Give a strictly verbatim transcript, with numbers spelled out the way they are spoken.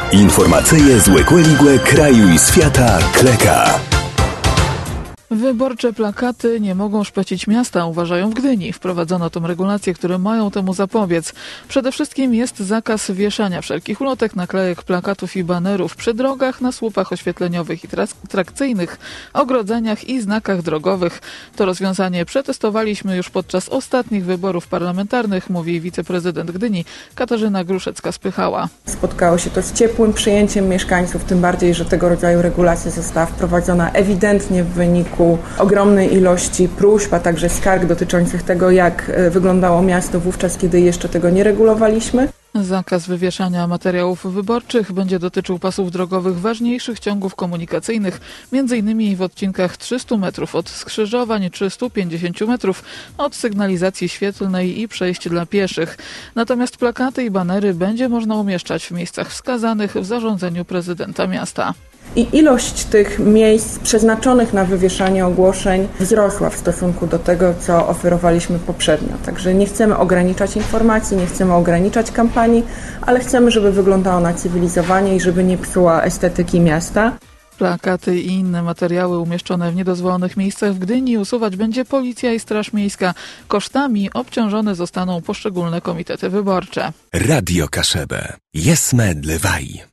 Informacyje z Łekłe kraju i świata Kleka. Wyborcze plakaty nie mogą szpecić miasta, uważają w Gdyni. Wprowadzono tą regulację, które mają temu zapobiec. Przede wszystkim jest zakaz wieszania wszelkich ulotek, naklejek, plakatów i banerów przy drogach, na słupach oświetleniowych i trakcyjnych, ogrodzeniach i znakach drogowych. To rozwiązanie przetestowaliśmy już podczas ostatnich wyborów parlamentarnych, mówi wiceprezydent Gdyni Katarzyna Gruszecka-Spychała. Spotkało się to z ciepłym przyjęciem mieszkańców, tym bardziej, że tego rodzaju regulacja została wprowadzona ewidentnie w wyniku ogromnej ilości próśb, a także skarg dotyczących tego, jak wyglądało miasto wówczas, kiedy jeszcze tego nie regulowaliśmy. Zakaz wywieszania materiałów wyborczych będzie dotyczył pasów drogowych ważniejszych ciągów komunikacyjnych, między innymi w odcinkach trzystu metrów od skrzyżowań czy stu pięćdziesięciu metrów od sygnalizacji świetlnej i przejść dla pieszych. Natomiast plakaty i banery będzie można umieszczać w miejscach wskazanych w zarządzeniu prezydenta miasta. I ilość tych miejsc przeznaczonych na wywieszanie ogłoszeń wzrosła w stosunku do tego, co oferowaliśmy poprzednio. Także nie chcemy ograniczać informacji, nie chcemy ograniczać kampanii, ale chcemy, żeby wyglądała ona cywilizowanie i żeby nie psuła estetyki miasta. Plakaty i inne materiały umieszczone w niedozwolonych miejscach w Gdyni usuwać będzie Policja i Straż Miejska. Kosztami obciążone zostaną poszczególne komitety wyborcze. Radio Kaszebę. Jesme dlewaj.